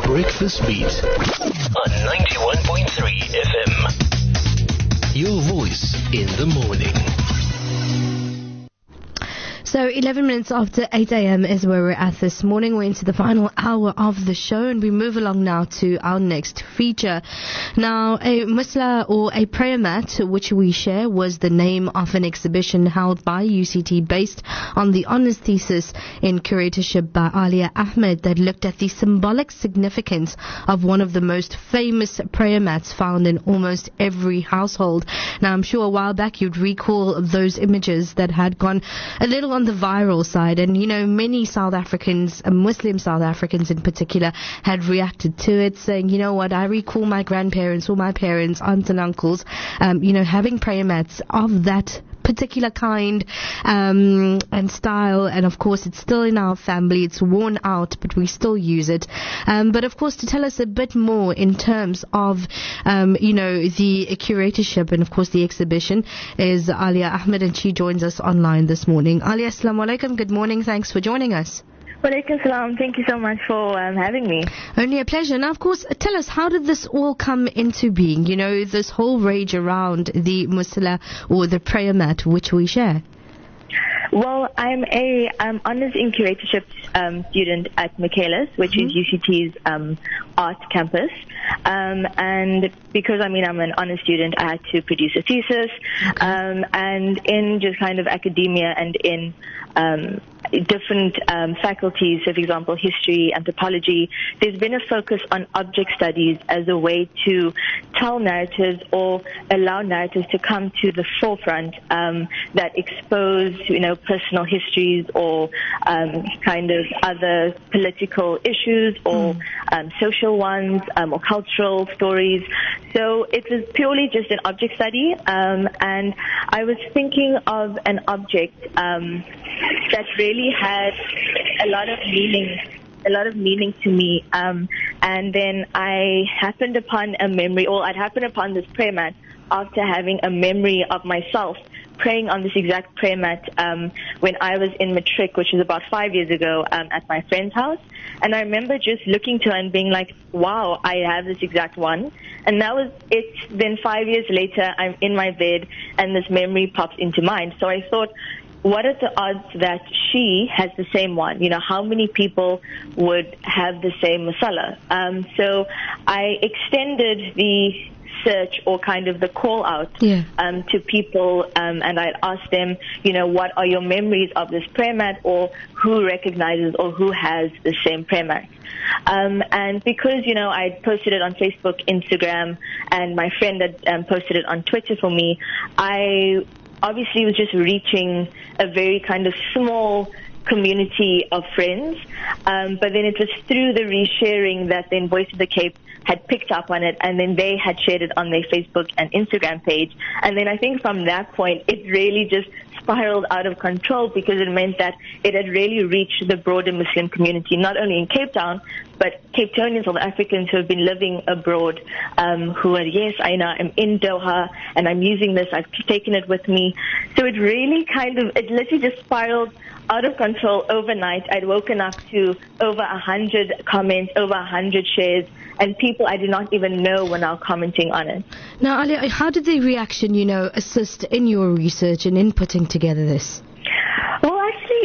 Breakfast Beat on 91.3 FM. Your voice in the morning. So 11 minutes after 8 a.m. is where we're at this morning. We're into the final hour of the show, and we move along now to our next feature. Now, a Musla, or a prayer mat, which we share, was the name of an exhibition held by UCT based on the honours thesis in curatorship by Alia Ahmed that looked at the symbolic significance of one of the most famous prayer mats found in almost every household. Now, I'm sure a while back you'd recall those images that had gone a little on the viral side, and many South Africans, Muslim South Africans in particular, had reacted to it, saying, you know what, I recall my grandparents or my parents, aunts and uncles, having prayer mats of that particular kind and style, and of course it's still in our family. It's worn out, but we still use it. But of course, to tell us a bit more in terms of the curatorship and of course the exhibition is Alia Ahmed, and she joins us online this morning. Alia, assalamu alaikum, good morning, thanks for joining us. Walaikum salam. Thank you so much for having me. Only a pleasure. Now, of course, tell us, how did this all come into being? This whole rage around the Musla, or the prayer mat, which we share. Well, I'm honours in curatorship student at Michaelis, which is UCT's art campus. And because I'm an honours student, I had to produce a thesis. And in just kind of academia and in different faculties, so for example, history, anthropology, there's been a focus on object studies as a way to tell narratives or allow narratives to come to the forefront that expose, personal histories or kind of other political issues or social ones or cultural stories. So it was purely just an object study, and I was thinking of an object that really had a lot of meaning to me. And then I happened upon I'd happened upon this prayer mat after having a memory of myself praying on this exact prayer mat when I was in matric, which was about 5 years ago, at my friend's house. And I remember just looking to her and being like, wow, I have this exact one. And that was it. Then 5 years later, I'm in my bed and this memory pops into mind. So I thought, what are the odds that she has the same one? How many people would have the same masala? So I extended the search, or kind of the call out to people, and I asked them, what are your memories of this prayer mat, or who recognizes or who has the same prayer mat? And because, I posted it on Facebook, Instagram, and my friend had posted it on Twitter for me, I obviously was just reaching a very kind of small community of friends. But then it was through the resharing that then Voice of the Cape had picked up on it, and then they had shared it on their Facebook and Instagram page. And then I think from that point, it really just spiraled out of control, because it meant that it had really reached the broader Muslim community, not only in Cape Town, but Cape Townians, South Africans who have been living abroad, who are, yes, I know, I'm in Doha and I'm using this, I've taken it with me. So it really it literally just spiraled out of control overnight. I'd woken up to over 100 comments, over 100 shares, and people I did not even know were now commenting on it. Now, Alia, how did the reaction, assist in your research and in putting together this? Well,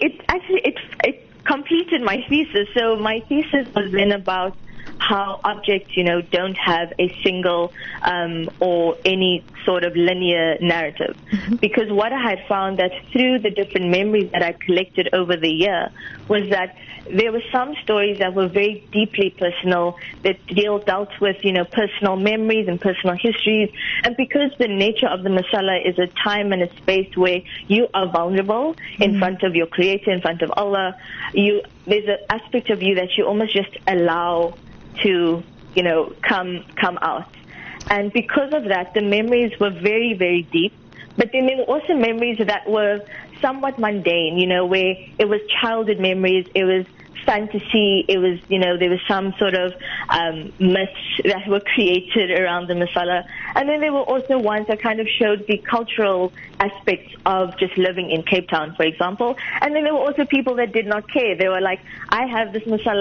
it completed my thesis. So my thesis was then about how objects, don't have a single or any sort of linear narrative. Because what I had found that through the different memories that I collected over the year was that there were some stories that were very deeply personal, that dealt with, personal memories and personal histories. And because the nature of the masala is a time and a space where you are vulnerable in front of your Creator, in front of Allah, there's an aspect of you that you almost just allow to, come out. And because of that, the memories were very, very deep. But then there were also memories that were somewhat mundane, where it was childhood memories, it was fantasy, it was, there was some sort of myths that were created around the masala. And then there were also ones that kind of showed the cultural aspects of just living in Cape Town, for example. And then there were also people that did not care. They were like, I have this masala,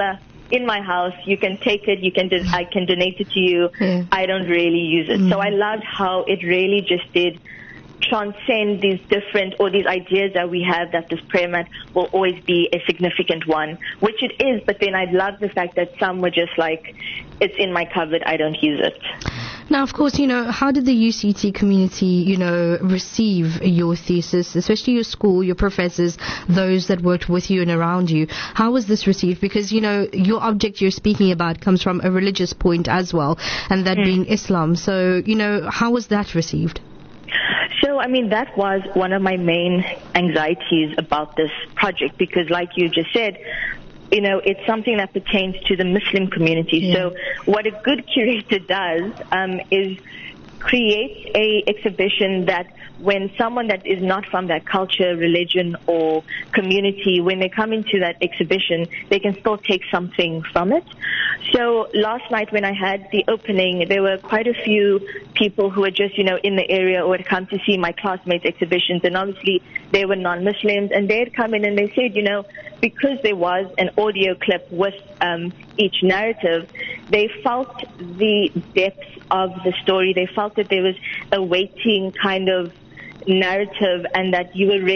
in my house. You can take it. I can donate it to you. Yeah. I don't really use it. So I loved how it really just did transcend these ideas that we have, that this prayer mat will always be a significant one, which it is. But then I love the fact that some were just like, it's in my cupboard, I don't use it. Now, of course, how did the UCT community, receive your thesis, especially your school, your professors, those that worked with you and around you? How was this received? Because, your object you're speaking about comes from a religious point as well, and that being Islam. So, how was that received? So, that was one of my main anxieties about this project, because like you just said, it's something that pertains to the Muslim community. Yeah. So what a good curator does is create a exhibition that when someone that is not from that culture, religion, or community, when they come into that exhibition, they can still take something from it. So last night when I had the opening, there were quite a few people who were just, in the area or had come to see my classmates' exhibitions, and obviously they were non-Muslims, and they had come in and they said, because there was an audio clip with each narrative, they felt the depth of the story. They felt that there was a weighting kind of narrative, and that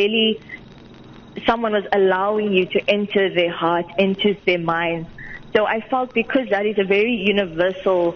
someone was allowing you to enter their heart, into their minds. So I felt, because that is a very universal,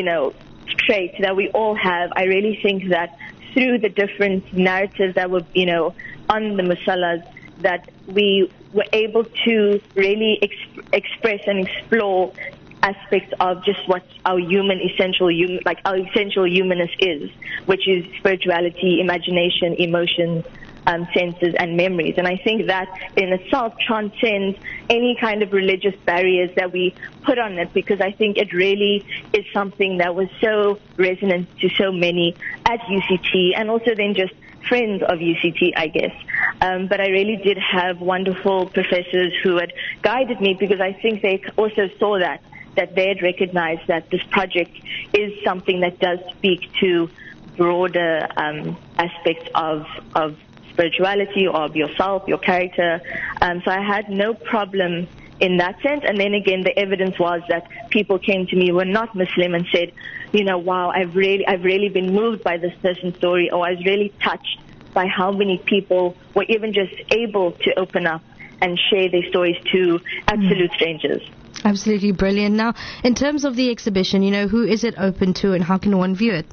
trait that we all have, I really think that through the different narratives that were, on the musallas, that we were able to really express and explore aspects of just what our essential humanness is, which is spirituality, imagination, emotions, senses, and memories. And I think that in itself transcends any kind of religious barriers that we put on it, because I think it really is something that was so resonant to so many at UCT, and also then just friends of UCT, I guess. But I really did have wonderful professors who had guided me, because I think they also saw that they had recognized that this project is something that does speak to broader aspects of spirituality, of yourself, your character. So I had no problem in that sense. And then again, the evidence was that people came to me who were not Muslim and said, wow, I've really been moved by this person's story, or I was really touched by how many people were even just able to open up and share their stories to absolute strangers. Absolutely brilliant. Now, in terms of the exhibition, who is it open to and how can one view it?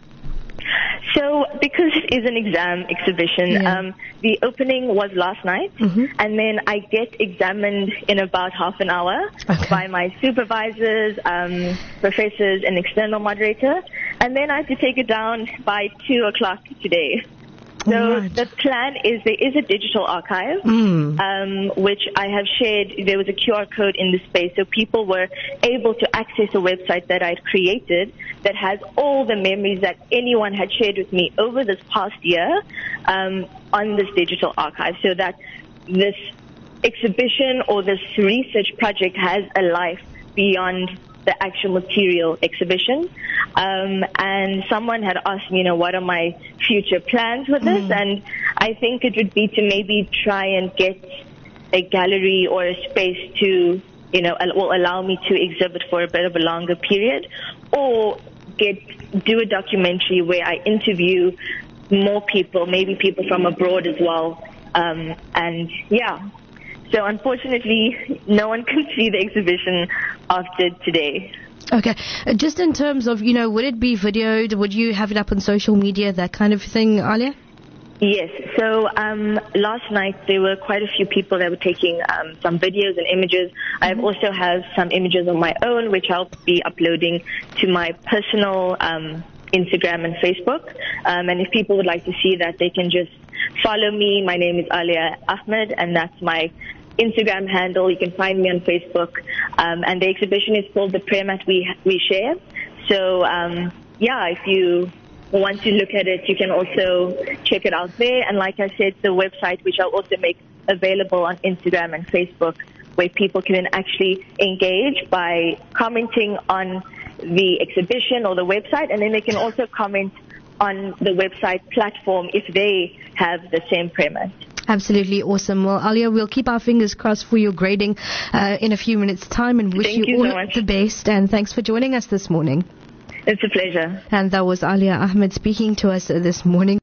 So, because it is an exam exhibition, the opening was last night, and then I get examined in about half an hour by my supervisors, professors, and external moderator, and then I have to take it down by 2 o'clock today. So the plan is there is a digital archive, which I have shared. There was a QR code in the space, so people were able to access a website that I'd created that has all the memories that anyone had shared with me over this past year on this digital archive, so that this exhibition or this research project has a life beyond the actual material exhibition. And someone had asked me, what are my future plans with this? And I think it would be to maybe try and get a gallery or a space to, will allow me to exhibit for a bit of a longer period, or do a documentary where I interview more people, maybe people from abroad as well. So unfortunately, no one can see the exhibition after today. Okay. Just in terms of, would it be videoed? Would you have it up on social media, that kind of thing, Alia? Yes. So last night there were quite a few people that were taking some videos and images. I also have some images of my own, which I'll be uploading to my personal Instagram and Facebook. And if people would like to see that, they can just follow me. My name is Alia Ahmed, and that's my Instagram handle. You can find me on Facebook. And the exhibition is called The Prayer Mat We Share. So, if you want to look at it, you can also check it out there. And like I said, the website, which I'll also make available on Instagram and Facebook, where people can actually engage by commenting on the exhibition or the website, and then they can also comment on the website platform if they have the same prayer mat. Absolutely awesome. Well, Alia, we'll keep our fingers crossed for your grading in a few minutes' time and wish you all the best. And thanks for joining us this morning. It's a pleasure. And that was Alia Ahmed speaking to us this morning.